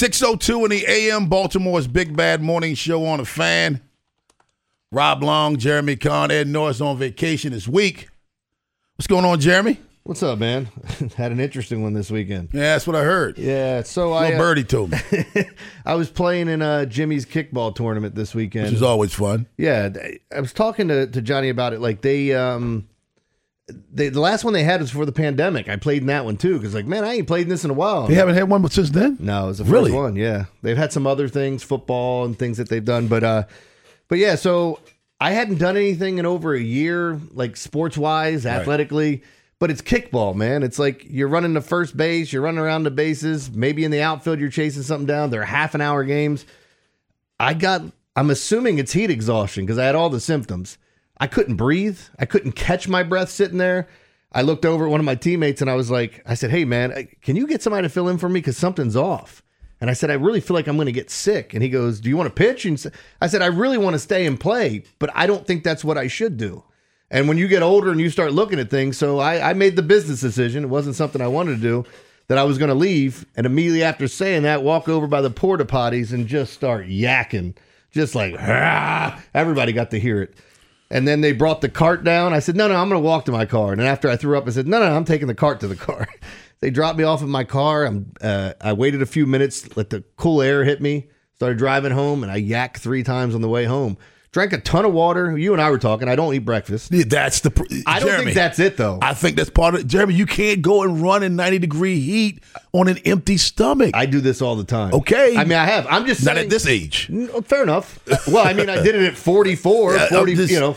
6:02 in the AM, Baltimore's Big Bad Morning Show on the Fan. Rob Long, Jeremy Conn, Ed Norris on vacation this week. What's going on, Jeremy? What's up, man? Had an interesting one this weekend. Yeah, that's what I heard. Yeah, so Little birdie told me. I was playing in Jimmy's kickball tournament this weekend. Which is always fun. Yeah, I was talking to Johnny about it. Like the last one they had was before the pandemic. I played in that one too because, like, man, I ain't played in this in a while. They haven't had one since then? No, it was the Really? first one. Yeah, they've had some other things, football and things that they've done, but yeah. So I hadn't done anything in over a year, like sports wise, athletically. But it's kickball, man. It's like you're running to first base, you're running around the bases, maybe in the outfield you're chasing something down. They're half-an-hour games. I'm assuming it's heat exhaustion because I had all the symptoms. I couldn't breathe. I couldn't catch my breath sitting there. I looked over at one of my teammates and I said, hey, man, can you get somebody to fill in for me because something's off? And I said, I really feel like I'm going to get sick. And he goes, do you want to pitch? And I said, I really want to stay and play, but I don't think that's what I should do. And when you get older and you start looking at things, so I made the business decision. It wasn't something I wanted to do, that I was going to leave. And immediately after saying that, walk over by the porta potties and just start yakking. Just like, everybody got to hear it. And then they brought the cart down. I said, no, I'm going to walk to my car. And then after I threw up, I said, no, I'm taking the cart to the car. They dropped me off at my car. I waited a few minutes, let the cool air hit me, started driving home, and I yacked 3 times on the way home. Drank a ton of water. You and I were talking. I don't eat breakfast. Yeah, I don't think that's it, though. I think that's part of it. Jeremy, you can't go and run in 90-degree heat on an empty stomach. I do this all the time. Okay. I mean, I have. I'm just saying. Not at this age. Fair enough. Well, I mean, I did it at 44, 40,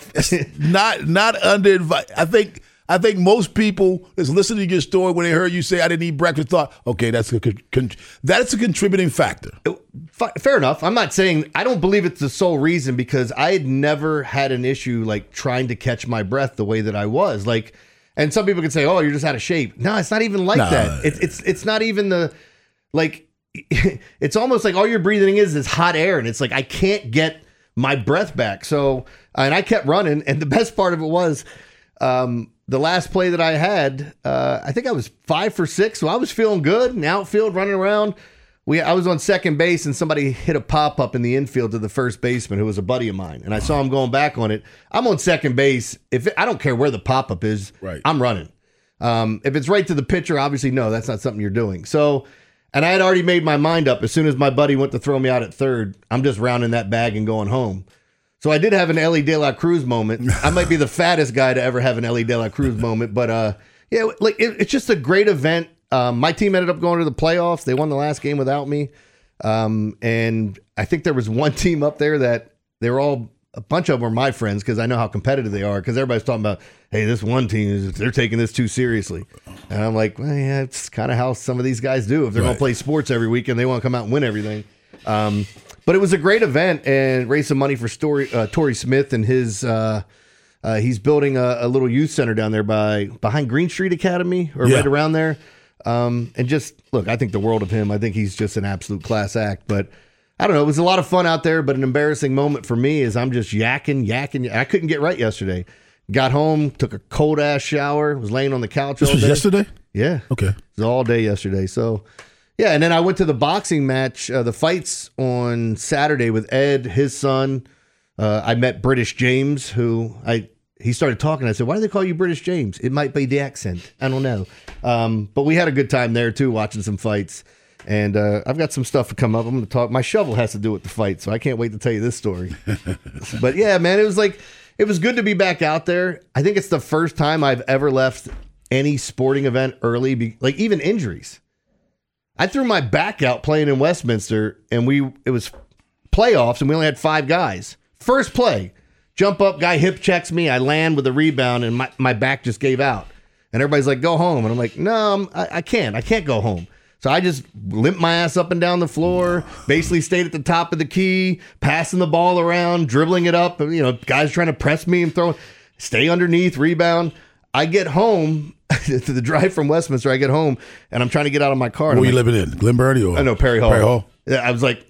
Not under advice. I think most people that's listening to your story when they heard you say I didn't eat breakfast thought, okay, that's a contributing factor. Fair enough. I'm not saying I don't believe it's the sole reason because I had never had an issue like trying to catch my breath the way that I was. Like, and some people can say, "Oh, you're just out of shape." No, it's not even like that. It's not even the like. It's almost like all you're breathing is hot air, and it's like I can't get my breath back. So, and I kept running, and the best part of it was. The last play that I had, I think I was 5 for 6, so I was feeling good. In the outfield, running around. I was on second base, and somebody hit a pop-up in the infield to the first baseman, who was a buddy of mine, and I saw him going back on it. I'm on second base. I don't care where the pop-up is, right. I'm running. If it's right to the pitcher, obviously, no, that's not something you're doing. So, and I had already made my mind up. As soon as my buddy went to throw me out at third, I'm just rounding that bag and going home. So I did have an Ellie De La Cruz moment. I might be the fattest guy to ever have an Ellie De La Cruz moment, but yeah, like it's just a great event. My team ended up going to the playoffs. They won the last game without me, and I think there was one team up there that they were all a bunch of them were my friends because I know how competitive they are. Because everybody's talking about, hey, this one team they're taking this too seriously, and I'm like, well, yeah, it's kind of how some of these guys do. If they're going to play sports every weekend, they want to come out and win everything. But it was a great event and raised some money for Torrey Smith and his. He's building a little youth center down there behind Green Street Academy or right around there. And just look, I think the world of him. I think he's just an absolute class act. But I don't know. It was a lot of fun out there. But an embarrassing moment for me is I'm just yakking. I couldn't get right yesterday. Got home, took a cold ass shower, was laying on the couch. This was yesterday? Yeah. Okay. It was all day yesterday. So. Yeah, and then I went to the boxing match, the fights on Saturday with Ed, his son. I met British James, he started talking. I said, why do they call you British James? It might be the accent. I don't know. But we had a good time there, too, watching some fights. And I've got some stuff to come up. I'm going to talk. My shovel has to do with the fight, so I can't wait to tell you this story. But, yeah, man, it was good to be back out there. I think it's the first time I've ever left any sporting event early, like even injuries. I threw my back out playing in Westminster, and it was playoffs, and we only had 5 guys. First play, jump up, guy hip checks me, I land with a rebound, and my back just gave out. And everybody's like, go home. And I'm like, no, I can't go home. So I just limped my ass up and down the floor, basically stayed at the top of the key, passing the ball around, dribbling it up, guys trying to press me and throw, stay underneath, rebound. I get home to the drive from Westminster. I get home and I'm trying to get out of my car. Where are you living in? Glen Burnie or? I know, Perry Hall. Perry Hall. I was like,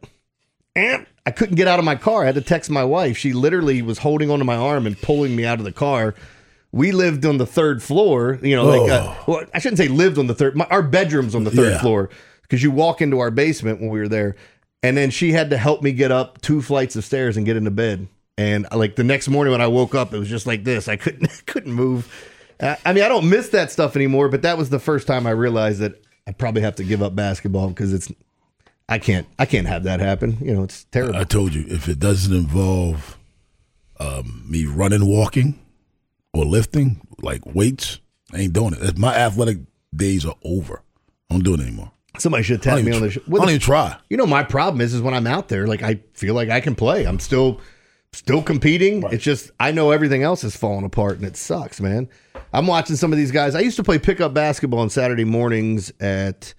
I couldn't get out of my car. I had to text my wife. She literally was holding onto my arm and pulling me out of the car. We lived on the third floor. Well, I shouldn't say lived on the third. Our bedroom's on the third floor. because you walk into our basement when we were there, and then she had to help me get up 2 flights of stairs and get into bed. And like the next morning when I woke up, it was just like this. I couldn't move. I mean, I don't miss that stuff anymore, but that was the first time I realized that I probably have to give up basketball because I can't have that happen. You know, it's terrible. I told you, if it doesn't involve me running, walking, or lifting, like weights, I ain't doing it. My athletic days are over. I don't do it anymore. Somebody should tap me on the show. I don't even try. You know, my problem is when I'm out there, like I feel like I can play. I'm still competing. Right. It's just I know everything else is falling apart, and it sucks, man. I'm watching some of these guys. I used to play pickup basketball on Saturday mornings at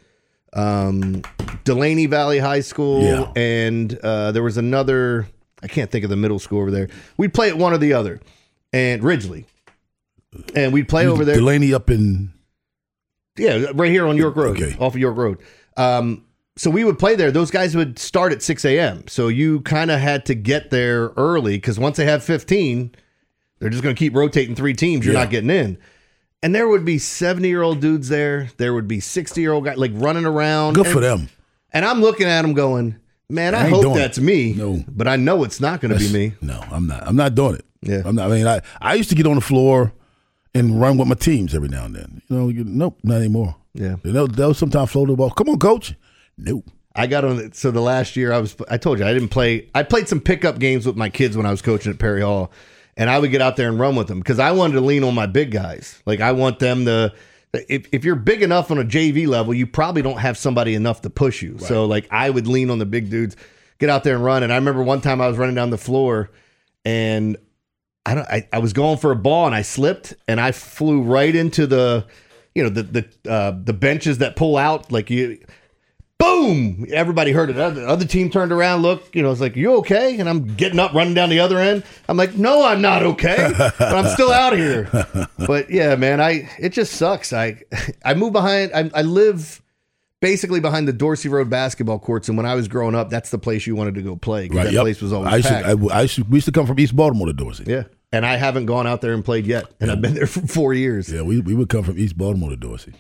Delaney Valley High School, and there was another. I can't think of the middle school over there. We'd play at one or the other, and Ridgely, and we'd play over there. Delaney up in. Yeah, right here on York Road, off of York Road. So we would play there. Those guys would start at 6 a.m. So you kind of had to get there early because once they have 15, they're just going to keep rotating 3 teams. You're not getting in. And there would be 70-year-old dudes there. There would be 60-year-old guys like running around. Good for them. And I'm looking at them going, man, I hope that's me. No. But I know it's not going to be me. No, I'm not. I'm not doing it. Yeah. I'm not. I mean, I used to get on the floor and run with my teams every now and then. Nope, not anymore. Yeah. They'll sometimes float the ball. Come on, coach. Nope. I got on it. So the last year I told you I didn't play. I played some pickup games with my kids when I was coaching at Perry Hall, and I would get out there and run with them because I wanted to lean on my big guys. Like I want them to. If you're big enough on a JV level, you probably don't have somebody enough to push you. Right. So like I would lean on the big dudes, get out there and run. And I remember one time I was running down the floor, and I was going for a ball and I slipped and I flew right into the benches that pull out like you. Boom! Everybody heard it. The other team turned around, looked, it's like, you okay? And I'm getting up, running down the other end. I'm like, no, I'm not okay. But I'm still out here. But yeah, man, it just sucks. I move behind, I live basically behind the Dorsey Road basketball courts. And when I was growing up, that's the place you wanted to go play. Right, that place was always packed. We used to come from East Baltimore to Dorsey. Yeah. And I haven't gone out there and played yet. And I've been there for 4 years. Yeah, we would come from East Baltimore to Dorsey.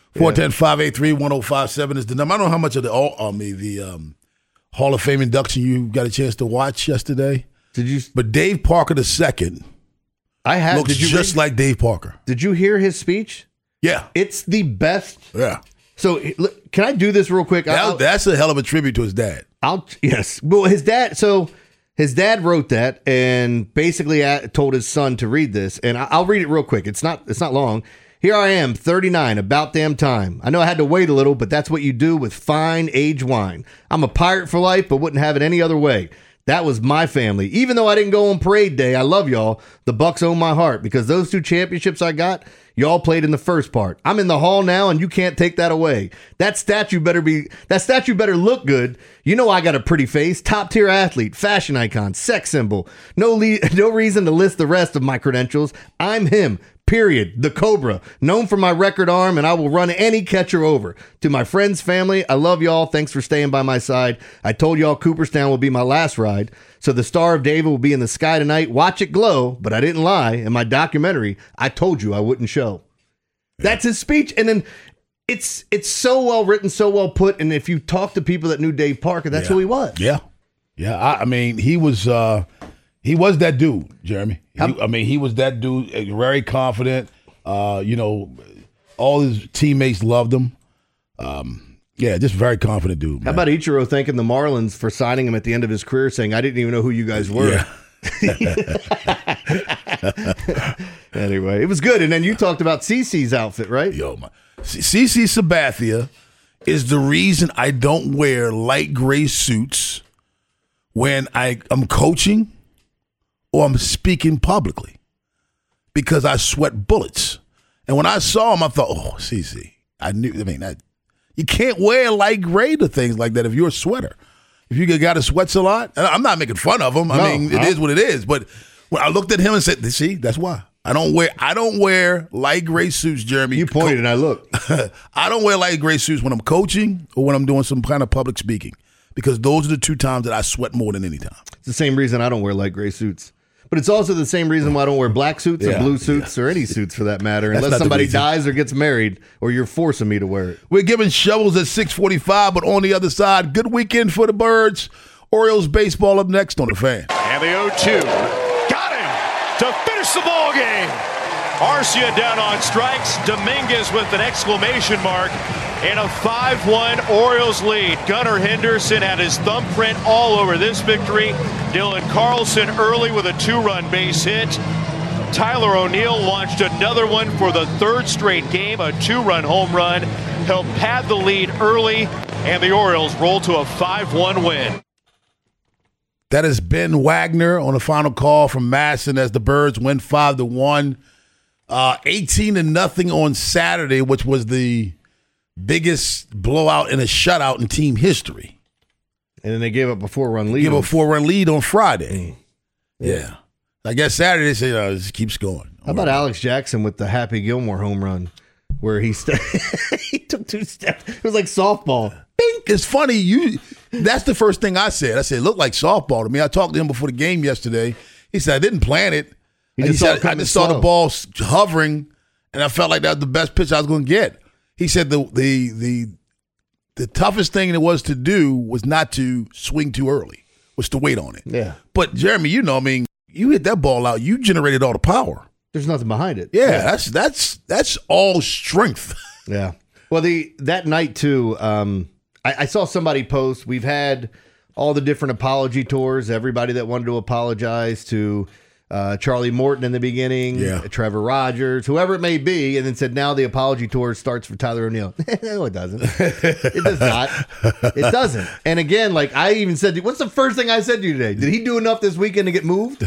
410-583-1057 is the number. I don't know how much of the Hall of Fame induction you got a chance to watch yesterday. Did you? But Dave Parker II looks just like Dave Parker. Did you hear his speech? Yeah. It's the best. Yeah. So can I do this real quick? That's a hell of a tribute to his dad. Yes. Well, his dad wrote that and basically told his son to read this. And I'll read it real quick. It's not long. Here I am, 39, about damn time. I know I had to wait a little, but that's what you do with fine aged wine. I'm a pirate for life, but wouldn't have it any other way. That was my family. Even though I didn't go on parade day, I love y'all. The Bucks own my heart because those 2 championships I got, y'all played in the first part. I'm in the hall now, and you can't take that away. That statue better look good. You know I got a pretty face, top-tier athlete, fashion icon, sex symbol. No reason to list the rest of my credentials. I'm him. Period. The Cobra. Known for my record arm, and I will run any catcher over. To my friends, family, I love y'all. Thanks for staying by my side. I told y'all Cooperstown will be my last ride. So the Star of David will be in the sky tonight. Watch it glow, but I didn't lie. In my documentary, I told you I wouldn't show. That's his speech. And then it's so well written, so well put. And if you talk to people that knew Dave Parker, that's who he was. Yeah. Yeah. I mean, he was that dude, Jeremy. He was that dude, very confident. All his teammates loved him. Just very confident dude, man. How about Ichiro thanking the Marlins for signing him at the end of his career, saying, I didn't even know who you guys were. Yeah. Anyway, it was good. And then you talked about CeCe's outfit, right? CeCe Sabathia is the reason I don't wear light gray suits when I'm coaching or I'm speaking publicly because I sweat bullets. And when I saw him, I thought, oh, CeCe. You can't wear light gray to things like that if you're a sweater. If you got to sweat a lot, I'm not making fun of him. It is what it is. But when I looked at him and said, see, that's why. I don't wear light gray suits, Jeremy. You pointed and I looked. I don't wear light gray suits when I'm coaching or when I'm doing some kind of public speaking because those are the 2 times that I sweat more than any time. It's the same reason I don't wear light gray suits. But it's also the same reason why I don't wear black suits or blue suits or any suits for that matter, unless somebody dies or gets married or you're forcing me to wear it. We're giving shovels at 6:45, but on the other side, good weekend for the Birds. Orioles baseball up next on The Fan. And the 0-2. Got him to finish the ball game. Arcia down on strikes. Dominguez with an exclamation mark. And a 5-1 Orioles lead. Gunnar Henderson had his thumbprint all over this victory. Dylan Carlson early with a 2-run base hit. Tyler O'Neill launched another one for the third straight game, a 2-run home run. Helped pad the lead early, and the Orioles roll to a 5-1 win. That is Ben Wagner on the final call from Masson as the Birds win 5-1. 18-0 on Saturday, which was the biggest blowout and a shutout in team history. And then they gave up a 4-run lead. Give a 4-run lead on Friday. Yeah. I guess Saturday they say, it just keeps going. How about Alex Jackson with the Happy Gilmore home run where he took 2 steps? It was like softball. Bing. It's funny. That's the first thing I said. I said, it looked like softball to me. I talked to him before the game yesterday. He said, I didn't plan it. He said, I just saw the ball hovering, and I felt like that was the best pitch I was going to get. He said the toughest thing it was to do was not to swing too early, was to wait on it. Yeah. But, Jeremy, you hit that ball out. You generated all the power. There's nothing behind it. Yeah. That's all strength. Yeah. Well, that night, too, I saw somebody post, we've had all the different apology tours, everybody that wanted to apologize to Charlie Morton in the beginning, Trevor Rogers, whoever it may be, and then said now the apology tour starts for Tyler O'Neill. No, it doesn't. It does not. It doesn't. And again, like I even said, what's the first thing I said to you today? Did he do enough this weekend to get moved?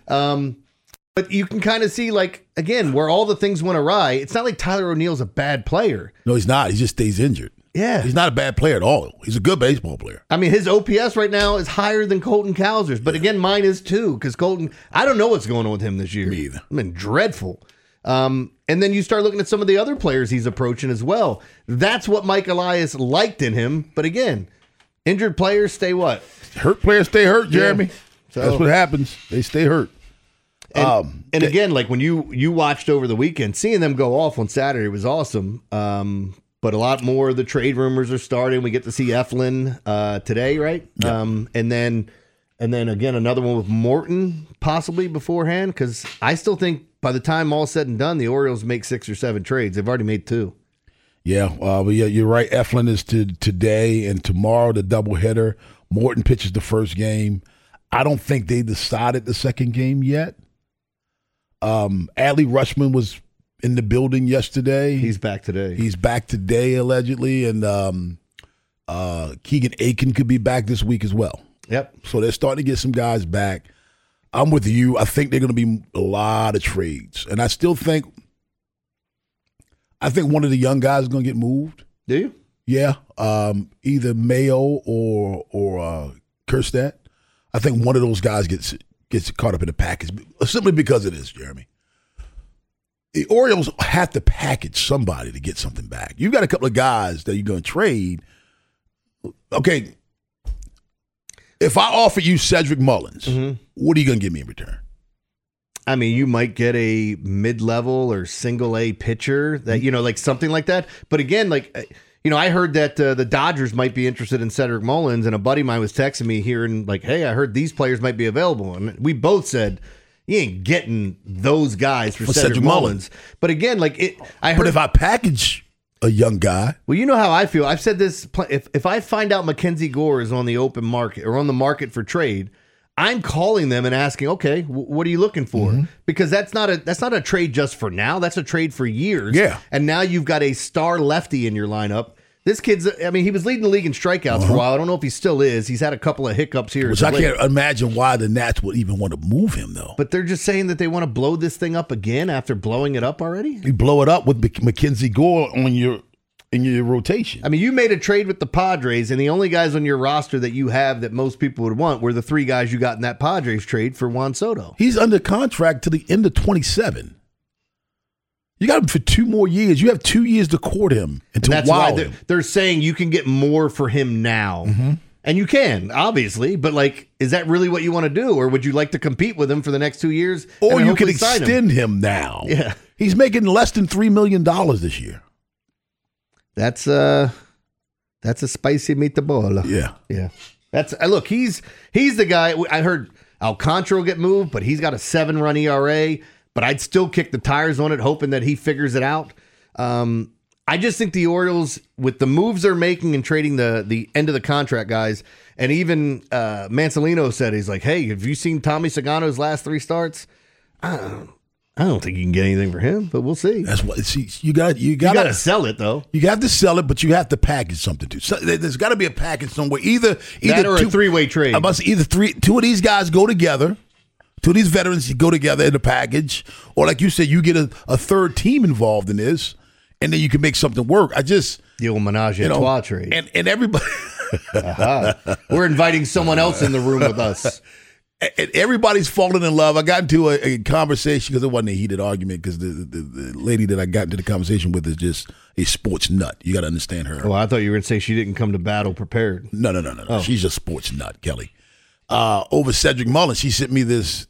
But you can kind of see, like, again, where all the things went awry, it's not like Tyler O'Neill's a bad player. No, he's not. He just stays injured. Yeah. He's not a bad player at all. He's a good baseball player. I mean, his OPS right now is higher than Colton Cowser's. But again, mine is too, because Colton, I don't know what's going on with him this year. Me either. I mean, dreadful. And then you start looking at some of the other players he's approaching as well. That's what Mike Elias liked in him. But again, injured players stay what? Hurt players stay hurt, Jeremy. Yeah. So, that's what happens. They stay hurt. And again, like when you watched over the weekend, seeing them go off on Saturday was awesome. But a lot more of the trade rumors are starting. We get to see Eflin today, right? Yeah. And then again another one with Morton possibly beforehand, because I still think by the time all said and done, the Orioles make 6 or 7 trades. They've already made 2. Yeah, but yeah, you're right. Eflin is today and tomorrow the doubleheader. Morton pitches the first game. I don't think they decided the second game yet. Adley Rutschman was in the building yesterday. He's back today. He's back today, allegedly. And Keegan Aiken could be back this week as well. Yep. So they're starting to get some guys back. I'm with you. I think they're going to be a lot of trades. And I still think one of the young guys is going to get moved. Do you? Yeah. Either Mayo or Kjerstad. I think one of those guys gets caught up in the package, simply because of this, Jeremy. The Orioles have to package somebody to get something back. You've got a couple of guys that you're going to trade. Okay, if I offer you Cedric Mullins, what are you going to give me in return? I mean, you might get a mid-level or single-A pitcher that, like something like that. But again, like, I heard that the Dodgers might be interested in Cedric Mullins, and a buddy of mine was texting me here and like, hey, I heard these players might be available. And we both said, you ain't getting those guys for Cedric Mullins. But again, like I heard. But if I package a young guy, well, you know how I feel. I've said this. If I find out Mackenzie Gore is on the open market or on the market for trade, I'm calling them and asking, okay, what are you looking for? Because that's not a trade just for now. That's a trade for years. Yeah. And now you've got a star lefty in your lineup. This kid's, I mean, he was leading the league in strikeouts for a while. I don't know if he still is. He's had a couple of hiccups here. Which I can't imagine why the Nats would even want to move him, though. But they're just saying that they want to blow this thing up again after blowing it up already? You blow it up with Mackenzie Gore in your rotation. I mean, you made a trade with the Padres, and the only guys on your roster that you have that most people would want were the 3 guys you got in that Padres trade for Juan Soto. He's under contract to the end of 27. You got him for 2 more years. You have 2 years to court him and to that's wow why him. They're saying you can get more for him now. And you can, obviously, but like, is that really what you want to do? Or would you like to compete with him for the next 2 years? Or and you can hopefully sign extend him now. Yeah. He's making less than $3 million this year. That's a spicy meatball. Yeah. Yeah. Look, he's the guy. I heard Alcantara will get moved, but he's got a 7-run ERA, but I'd still kick the tires on it, hoping that he figures it out. I just think the Orioles, with the moves they're making and trading the end of the contract guys, and even Mansolino said, he's like, hey, have you seen Tommy Sagano's last 3 starts? I don't think you can get anything for him, but we'll see. That's what. See, you got to sell it though. You have to sell it, but you have to package something too. So there's got to be a package somewhere. Either that or a 3-way trade. I must say either 2 of these guys go together. 2 of these veterans go together in a package, or like you said, you get a third team involved in this, and then you can make something work. The old menage a trois trade. And everybody. We're inviting someone else in the room with us. And everybody's falling in love. I got into a conversation because it wasn't a heated argument because the lady that I got into the conversation with is just a sports nut. You got to understand her. Oh, I thought you were going to say she didn't come to battle prepared. No. Oh. She's a sports nut, Kelly. Over Cedric Mullins, she sent me this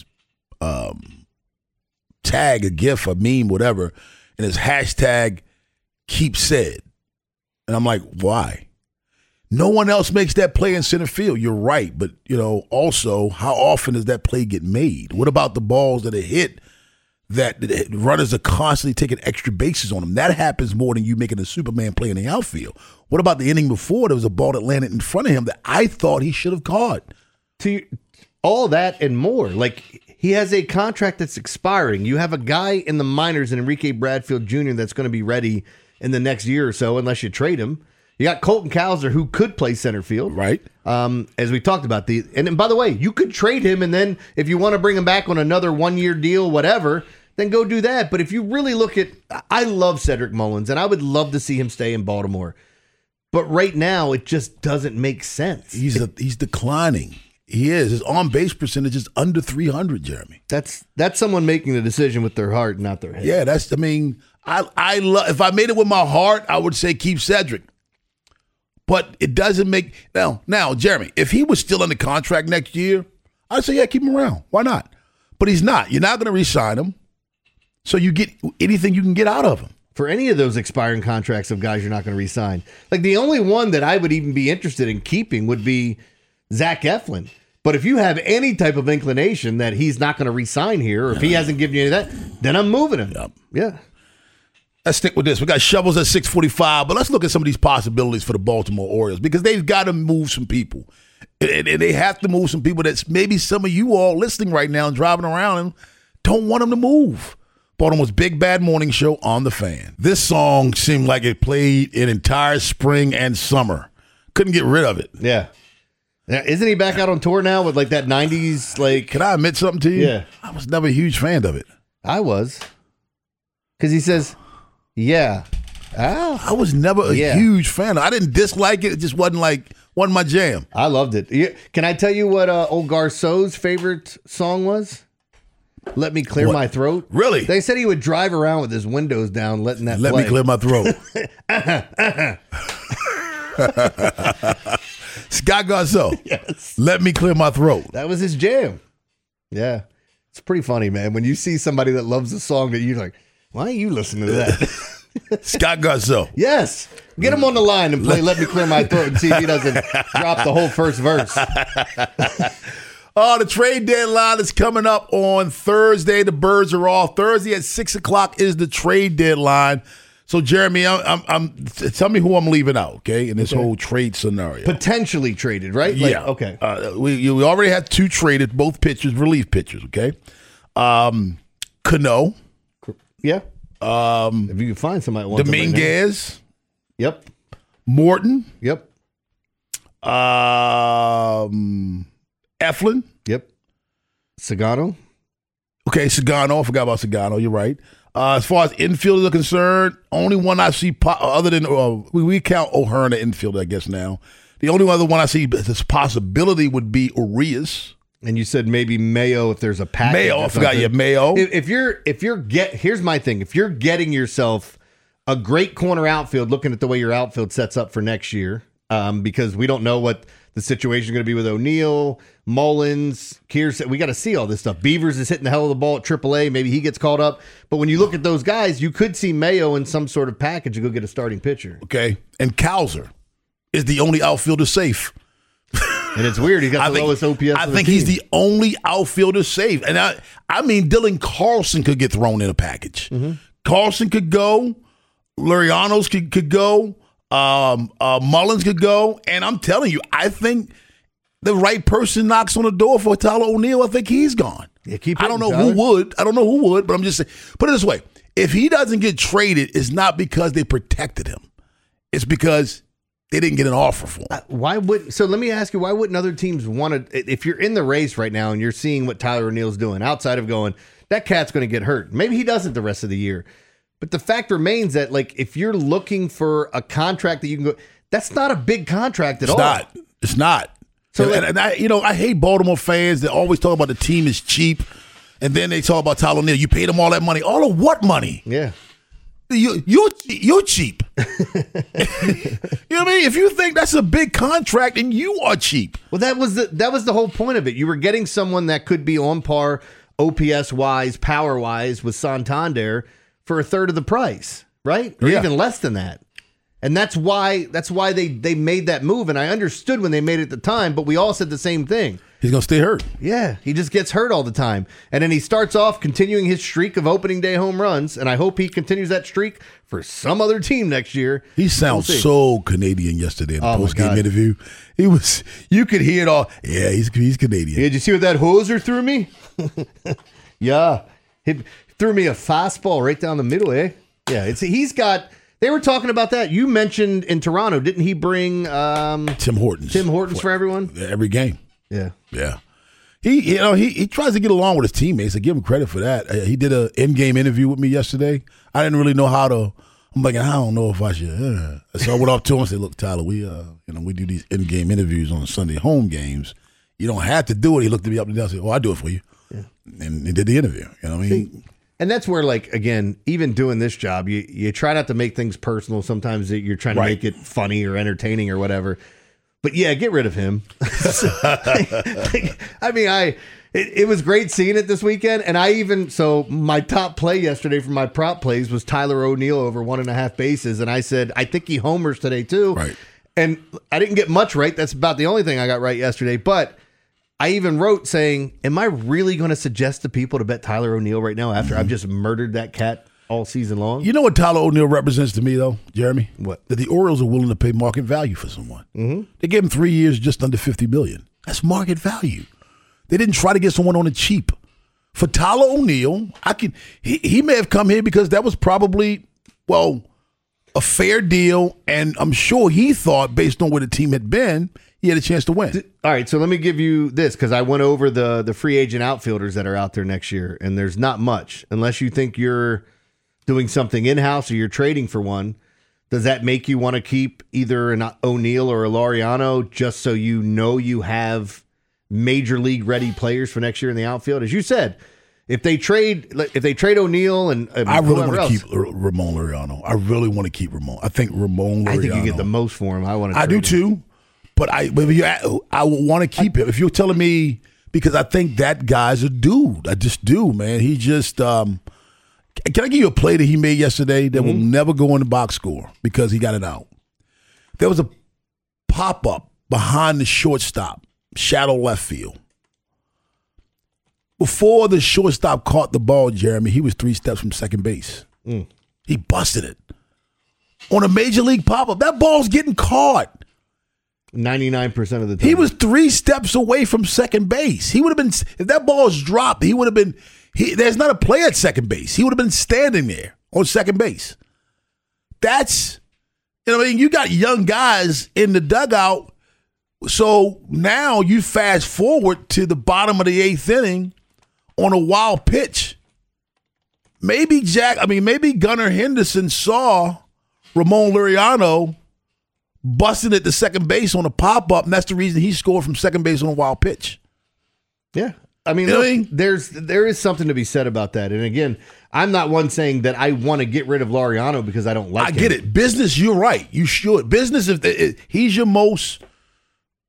tag, a GIF, a meme, whatever, and it's hashtag keep said. And I'm like, why? No one else makes that play in center field. You're right. But, also, how often does that play get made? What about the balls that are hit that runners are constantly taking extra bases on them? That happens more than you making a Superman play in the outfield. What about the inning before? There was a ball that landed in front of him that I thought he should have caught. To all that and more. Like, he has a contract that's expiring. You have a guy in the minors, in Enrique Bradfield Jr., that's going to be ready in the next year or so, unless you trade him. You got Colton Cowser, who could play center field. Right. As we talked about. And by the way, you could trade him, and then if you want to bring him back on another 1-year deal, whatever, then go do that. But if you really look at, I love Cedric Mullins, and I would love to see him stay in Baltimore. But right now, it just doesn't make sense. He's declining. He is. His on-base percentage is under 300, Jeremy. That's someone making the decision with their heart, not their head. Yeah, I love. If I made it with my heart, I would say keep Cedric. But it doesn't make now, Jeremy. If he was still under contract next year, I'd say keep him around. Why not? But he's not. You're not going to re-sign him, so you get anything you can get out of him. For any of those expiring contracts of guys you're not going to re-sign, like the only one that I would even be interested in keeping would be Zach Eflin. But if you have any type of inclination that he's not going to re-sign here, or if he hasn't given you any of that, then I'm moving him. Yep. Yeah. Let's stick with this. We got shovels at 6:45, but let's look at some of these possibilities for the Baltimore Orioles because they've got to move some people. And they have to move some people that's maybe some of you all listening right now and driving around and don't want them to move. Baltimore's Big Bad Morning Show on The Fan. This song seemed like it played an entire spring and summer. Couldn't get rid of it. Yeah. Isn't he back out on tour now with like that 90s? Like, can I admit something to you? Yeah. I was never a huge fan of it. I was. Because he says, yeah. I was never a huge fan. I didn't dislike it. It just wasn't my jam. I loved it. Can I tell you what old Garceau's favorite song was? Let Me Clear My Throat. Really? They said he would drive around with his windows down, letting that Let play. me clear my throat. Scott Garceau. Yes. Let me clear my throat. That was his jam. Yeah. It's pretty funny, man. When you see somebody that loves a song that you're like, why are you listening to that? Scott Garceau. Yes. Get him on the line and play Let Me Clear My Throat and see if he doesn't drop the whole first verse. Oh, the trade deadline is coming up on Thursday. The birds are off. Thursday at 6 o'clock is the trade deadline. So, Jeremy, tell me who I'm leaving out, okay, in this whole trade scenario. Potentially traded, right? Yeah. Okay. We already had 2 traded, both pitchers, relief pitchers, okay? Cano. Yeah. If you can find somebody that wants Dominguez. Yep. Morton. Yep. Eflin. Yep. Sagano. Okay, Sagano. I forgot about Sagano. You're right. As far as infielders are concerned, only one I see other than we count O'Hearn the infielder, I guess now. The only other one I see this possibility would be Urias. And you said maybe Mayo if there's a package. Mayo, I forgot. Yeah, Mayo. Here's my thing. If you're getting yourself a great corner outfield, looking at the way your outfield sets up for next year, because we don't know what the situation is going to be with O'Neal, Mullins, Kears. We got to see all this stuff. Beavers is hitting the hell of the ball at AAA. Maybe he gets called up. But when you look at those guys, you could see Mayo in some sort of package to go get a starting pitcher. Okay, and Cowser is the only outfielder safe. And it's weird. He got the lowest OPS. I think he's the only outfielder safe. And I mean, Dylan Carlson could get thrown in a package. Mm-hmm. Carlson could go. Liriano's could go. Mullins could go. And I'm telling you, I think the right person knocks on the door for Tyler O'Neill. I think he's gone. Yeah, I don't know who would. But I'm just saying. Put it this way. If he doesn't get traded, it's not because they protected him. It's because they didn't get an offer for him. So let me ask you, why wouldn't other teams want to, if you're in the race right now and you're seeing what Tyler O'Neill's doing, outside of going, that cat's going to get hurt. Maybe he doesn't the rest of the year. But the fact remains that, like, if you're looking for a contract that you can go, that's not a big contract at all. It's not. So, and I hate Baltimore fans that always talk about the team is cheap, and then they talk about Tyler O'Neill. You paid him all that money. All of what money? Yeah. You're cheap. You know what I mean? If you think that's a big contract, then you are cheap. Well, that was the whole point of it. You were getting someone that could be on par, OPS wise, power wise, with Santander for a third of the price, right? Or even less than that. And that's why they made that move. And I understood when they made it at the time, but we all said the same thing. He's going to stay hurt. Yeah, he just gets hurt all the time. And then he starts off continuing his streak of opening day home runs, and I hope he continues that streak for some other team next year. He sounds so Canadian yesterday in the post-game interview. You could hear it all. Yeah, he's Canadian. Yeah, did you see what that hoser threw me? Yeah. He threw me a fastball right down the middle, eh? Yeah, they were talking about that. You mentioned in Toronto, didn't he bring Tim Hortons? Tim Hortons for everyone? Every game. Yeah. Yeah. He tries to get along with his teammates. I give him credit for that. He did an in-game interview with me yesterday. I didn't really know how to. I'm like, I don't know if I should. So I went up to him and said, "Look, Tyler, we do these in-game interviews on Sunday home games. You don't have to do it." He looked at me up and down and said, "Oh, I do it for you." Yeah. And he did the interview. You know what I mean? And that's where, like, again, even doing this job, you try not to make things personal. Sometimes you're trying to make it funny or entertaining or whatever. But yeah, get rid of him. It was great seeing it this weekend. And so my top play yesterday from my prop plays was Tyler O'Neill over 1.5 bases. And I said, I think he homers today too. Right. And I didn't get much right. That's about the only thing I got right yesterday. But I even wrote saying, am I really going to suggest to people to bet Tyler O'Neill right now after I've just murdered that cat all season long? You know what Tyler O'Neill represents to me, though, Jeremy? What? That the Orioles are willing to pay market value for someone. Mm-hmm. They gave him 3 years, just under $50 million. That's market value. They didn't try to get someone on the cheap. For Tyler O'Neill, he may have come here because that was probably, a fair deal, and I'm sure he thought, based on where the team had been, he had a chance to win. All right, so let me give you this, because I went over the free agent outfielders that are out there next year, and there's not much, unless you think you're doing something in-house or you're trading for one. Does that make you want to keep either an O'Neill or a Laureano just so you know you have major league ready players for next year in the outfield? As you said, if they trade O'Neill and I really want to keep Ramon Laureano. I really want to keep Ramon. I think Ramon Laureano. I think you get the most for him. I do too, but I would want to keep him. If you're telling me, because I think that guy's a dude. I just do, man. He just. Can I give you a play that he made yesterday that will never go in the box score because he got it out? There was a pop-up behind the shortstop, shadow left field. Before the shortstop caught the ball, Jeremy, he was 3 steps from second base. He busted it. On a major league pop-up, that ball's getting caught. 99% of the time. He was 3 steps away from second base. He would have been, if that ball's dropped, he would have been, there's not a player at second base. He would have been standing there on second base. That's, you got young guys in the dugout. So now you fast forward to the bottom of the 8th inning on a wild pitch. Maybe Gunnar Henderson saw Ramon Laureano busting at the second base on a pop-up, and that's the reason he scored from second base on a wild pitch. Yeah. There is something to be said about that. And again, I'm not one saying that I want to get rid of Laureano because I don't like him. I get it. Business, you're right. You should. Business, if he's your most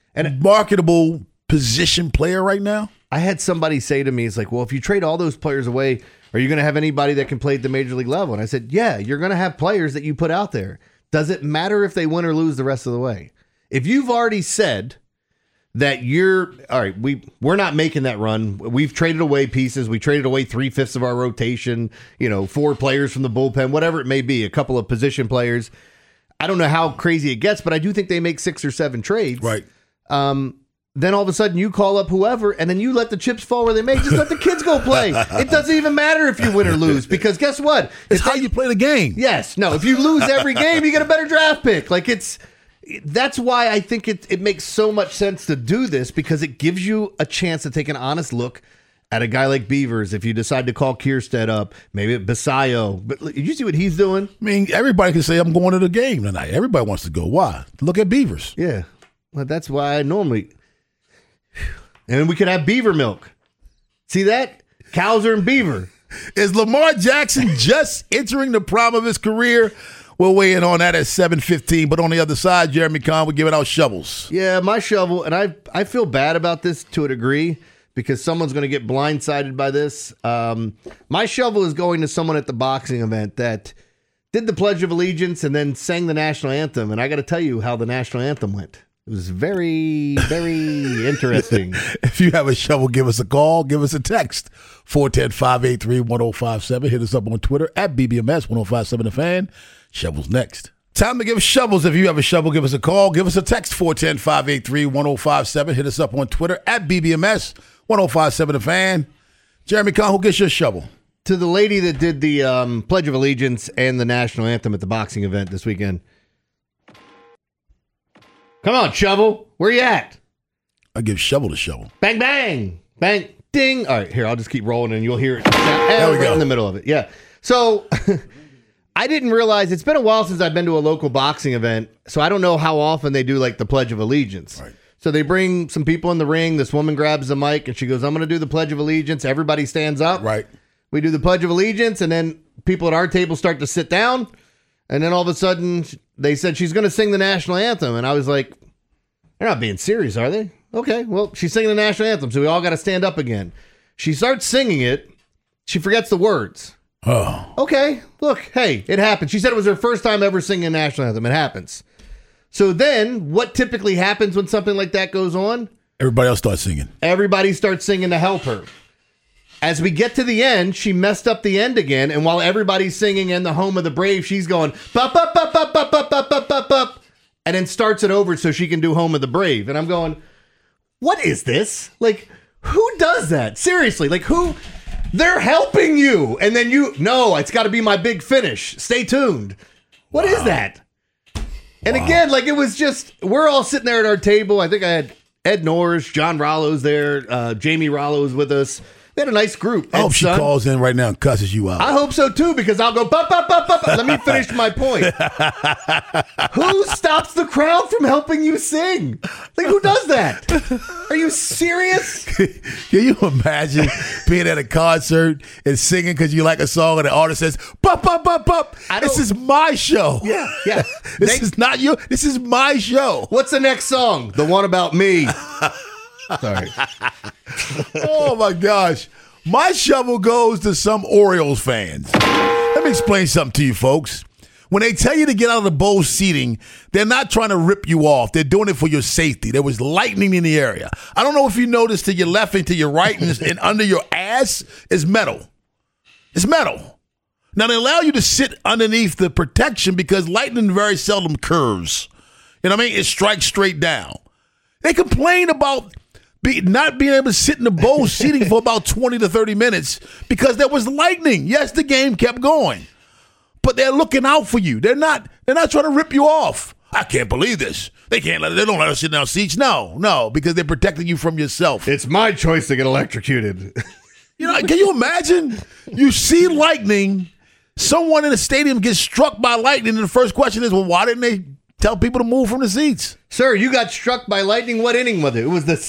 marketable position player right now? I had somebody say to me, it's like, well, if you trade all those players away, are you going to have anybody that can play at the major league level? And I said, yeah, you're going to have players that you put out there. Does it matter if they win or lose the rest of the way? If you've already said that all right, we're not making that run. We've traded away pieces. We traded away 3/5 of our rotation, 4 players from the bullpen, whatever it may be, a couple of position players. I don't know how crazy it gets, but I do think they make 6 or 7 trades. Right. Then all of a sudden you call up whoever and then you let the chips fall where they may. Just let the kids go play. It doesn't even matter if you win or lose, because guess what? It's how you play the game. Yes. No, if you lose every game, you get a better draft pick. That's why I think it makes so much sense to do this, because it gives you a chance to take an honest look at a guy like Beavers. If you decide to call Kierstead up, maybe Basayo. But did you see what he's doing? I mean, everybody can say, I'm going to the game tonight. Everybody wants to go. Why? Look at Beavers. Yeah. Well, that's why I normally... And we could have beaver milk. See that? Cows are in beaver. Is Lamar Jackson just entering the prime of his career? We'll weigh in on that at 7:15. But on the other side, Jeremy Kahn, we're giving out shovels. Yeah, my shovel, and I feel bad about this to a degree, because someone's going to get blindsided by this. My shovel is going to someone at the boxing event that did the Pledge of Allegiance and then sang the national anthem. And I got to tell you how the national anthem went. It was very, very interesting. If you have a shovel, give us a call. Give us a text. 410-583-1057. Hit us up on Twitter at BBMS1057 The Fan. Shovels next. Time to give shovels. If you have a shovel, give us a call. Give us a text. 410-583-1057. Hit us up on Twitter at BBMS1057 The Fan. Jeremy Kahn, who gets your shovel? To the lady that did the Pledge of Allegiance and the national anthem at the boxing event this weekend. Come on, shovel. Where you at? I give shovel to shovel. Bang, bang. Bang, ding. All right, here, I'll just keep rolling and you'll hear it There we go. in the middle of it. Yeah. So I didn't realize, it's been a while since I've been to a local boxing event, so I don't know how often they do like the Pledge of Allegiance. Right. So they bring some people in the ring. This woman grabs the mic and she goes, I'm going to do the Pledge of Allegiance. Everybody stands up. Right. We do the Pledge of Allegiance, and then people at our table start to sit down. And then all of a sudden, they said she's going to sing the national anthem. And I was like, they're not being serious, are they? Okay, well, she's singing the national anthem, so we all got to stand up again. She starts singing it. She forgets the words. Oh. Okay, look, hey, it happened. She said it was her first time ever singing a national anthem. It happens. So then, what typically happens when something like that goes on? Everybody else starts singing. Everybody starts singing to help her. As we get to the end, she messed up the end again, and while everybody's singing "In the Home of the Brave," she's going "Bup, bup, bup, bup, bup, bup, bup, bup, bup, bup," and then starts it over so she can do "Home of the Brave." And I'm going, what is this? Like, who does that? Seriously, like who? They're helping you, and then no, it's got to be my big finish. Stay tuned. What is that? And again, like, it was just, we're all sitting there at our table. I think I had Ed Norris, John Rollo's there, Jamie Rollo was with us. We had a nice group. I hope she calls in right now and cusses you out. I hope so too, because I'll go bup, bup, bup, bup. Let me finish my point. Who stops the crowd from helping you sing? Like, who does that? Are you serious? Can you imagine being at a concert and singing because you like a song and the artist says, bup, bup, bup, bup. This is my show. Yeah. This is not you. This is my show. What's the next song? The one about me. Sorry. Oh, my gosh. My shovel goes to some Orioles fans. Let me explain something to you, folks. When they tell you to get out of the bowl seating, they're not trying to rip you off. They're doing it for your safety. There was lightning in the area. I don't know if you noticed, to your left and to your right and under your ass is metal. It's metal. Now, they allow you to sit underneath the protection because lightning very seldom curves. You know what I mean? It strikes straight down. They complain about not being able to sit in the bowl seating for about 20 to 30 minutes because there was lightning. Yes, the game kept going, but they're looking out for you. They're not trying to rip you off. I can't believe this. They don't let us sit in our seats. No, because they're protecting you from yourself. It's my choice to get electrocuted. You know, can you imagine? You see lightning, someone in the stadium gets struck by lightning, and the first question is, well, why didn't they tell people to move from the seats? Sir, you got struck by lightning. What inning was it? It was the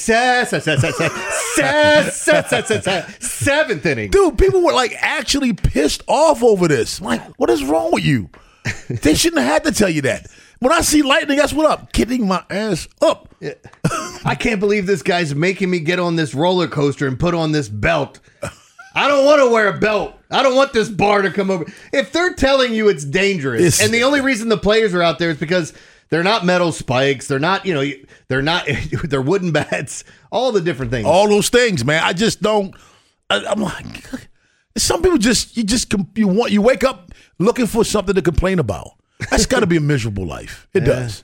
seventh inning. Dude, people were like actually pissed off over this. Like, what is wrong with you? They shouldn't have had to tell you that. When I see lightning, that's what up. Kidding my ass up. Yeah. I can't believe this guy's making me get on this roller coaster and put on this belt. I don't want to wear a belt. I don't want this bar to come over. If they're telling you it's dangerous, and the only reason the players are out there is because they're not metal spikes, they're not, they're wooden bats, all the different things. All those things, man. I just don't. I'm like, some people you wake up looking for something to complain about. That's got to be a miserable life. It does.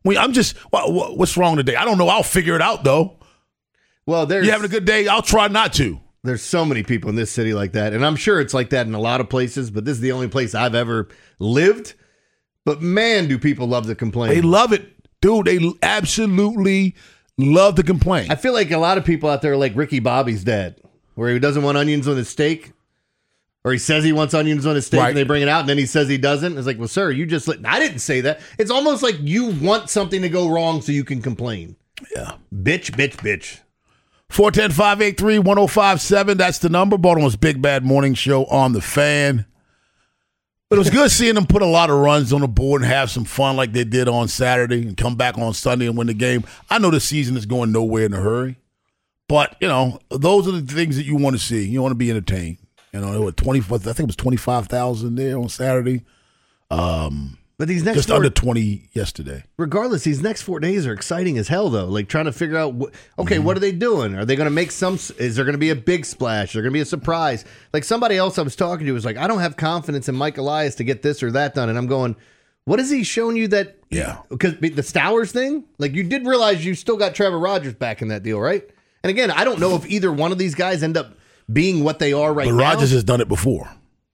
What's wrong today? I don't know. I'll figure it out though. Well, you having a good day? I'll try not to. There's so many people in this city like that, and I'm sure it's like that in a lot of places, but this is the only place I've ever lived. But man, do people love to complain. They love it. Dude, they absolutely love to complain. I feel like a lot of people out there are like Ricky Bobby's dad, where he doesn't want onions on his steak, or he says he wants onions on his steak, and they bring it out, and then he says he doesn't. It's like, well, sir, you just I didn't say that. It's almost like you want something to go wrong so you can complain. Yeah. Bitch. 410-583-1057. That's the number. Baltimore's Big Bad Morning Show on the Fan. But it was good seeing them put a lot of runs on the board and have some fun like they did on Saturday and come back on Sunday and win the game. I know the season is going nowhere in a hurry. But, those are the things that you want to see. You want to be entertained. It was I think it was 25,000 there on Saturday. But these next just under 20 yesterday. Regardless, these next 4 days are exciting as hell, though. Like trying to figure out, what are they doing? Are they going to make is there going to be a big splash? Is there going to be a surprise? Like somebody else I was talking to was like, I don't have confidence in Mike Elias to get this or that done. And I'm going, what has he shown you that? Yeah. Because the Stowers thing, like you did realize you still got Trevor Rogers back in that deal, right? And again, I don't know if either one of these guys end up being what they are right now. But Rogers has done it before.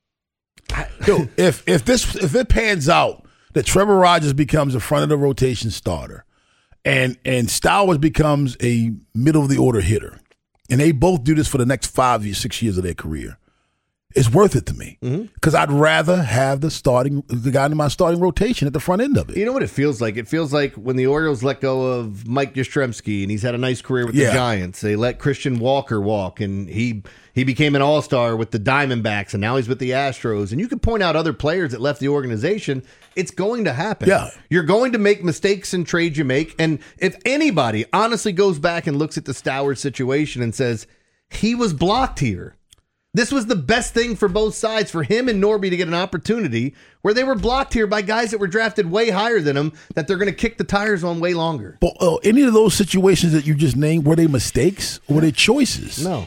Dude, if it pans out, that Trevor Rogers becomes a front of the rotation starter and Stowers becomes a middle of the order hitter, and they both do this for the next 5 years, 6 years of their career, it's worth it to me because I'd rather have the guy in my starting rotation at the front end of it. You know what it feels like? It feels like when the Orioles let go of Mike Yastrzemski and he's had a nice career with the Giants. They let Christian Walker walk and he became an all-star with the Diamondbacks and now he's with the Astros. And you could point out other players that left the organization. It's going to happen. Yeah. You're going to make mistakes in trades you make. And if anybody honestly goes back and looks at the Stowers situation and says, he was blocked here. This was the best thing for both sides, for him and Norby to get an opportunity where they were blocked here by guys that were drafted way higher than him that they're going to kick the tires on way longer. But any of those situations that you just named, were they mistakes or were they choices? No.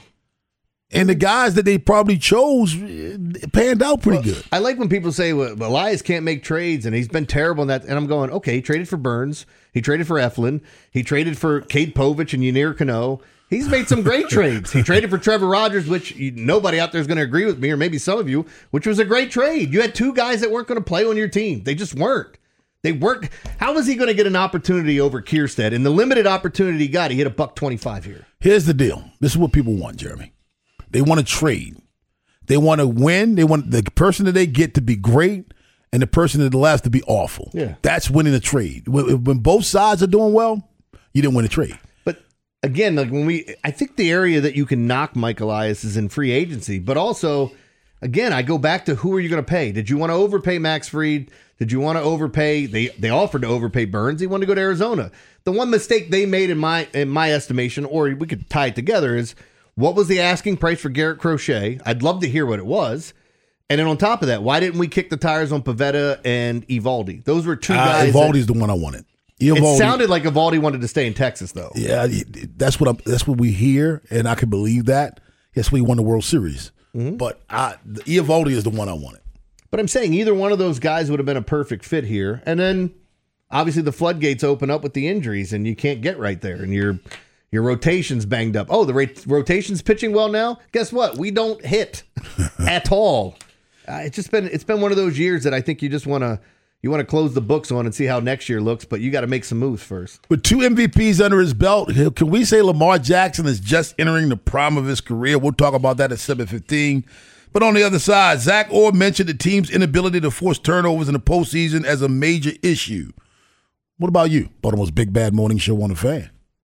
And the guys that they probably chose panned out pretty good. I like when people say, well, Elias can't make trades, and he's been terrible in that. And I'm going, okay, he traded for Burns. He traded for Eflin. He traded for Cade Povich and Ynier Cano. He's made some great trades. He traded for Trevor Rogers, which nobody out there is going to agree with me, or maybe some of you, which was a great trade. You had two guys that weren't going to play on your team. They just weren't. They weren't. How was he going to get an opportunity over Kierstead? And the limited opportunity he got, he hit $125 here. Here's the deal. This is what people want, Jeremy. They want to trade. They want to win. They want the person that they get to be great and the person that left to be awful. Yeah. That's winning a trade. When both sides are doing well, you didn't win a trade. But again, like I think the area that you can knock Mike Elias is in free agency. But also, again, I go back to who are you going to pay? Did you want to overpay Max Fried? Did you want to overpay? They offered to overpay Burns. He wanted to go to Arizona. The one mistake they made in my estimation, or we could tie it together, is what was the asking price for Garrett Crochet? I'd love to hear what it was. And then on top of that, why didn't we kick the tires on Pivetta and Evaldi? Those were two guys. Evaldi's the one I wanted. It sounded like Evaldi wanted to stay in Texas, though. Yeah, that's what we hear, and I can believe that. Yes, we won the World Series. Mm-hmm. But Evaldi is the one I wanted. But I'm saying either one of those guys would have been a perfect fit here. And then, obviously, the floodgates open up with the injuries, and you can't get right there, and your rotation's banged up. Oh, the rotation's pitching well now? Guess what? We don't hit at all. It's been one of those years that I think you just want to close the books on and see how next year looks, but you got to make some moves first. With 2 MVPs under his belt, can we say Lamar Jackson is just entering the prime of his career? We'll talk about that at 7:15. But on the other side, Zach Orr mentioned the team's inability to force turnovers in the postseason as a major issue. What about you? Baltimore's Big Bad Morning Show on the Fan.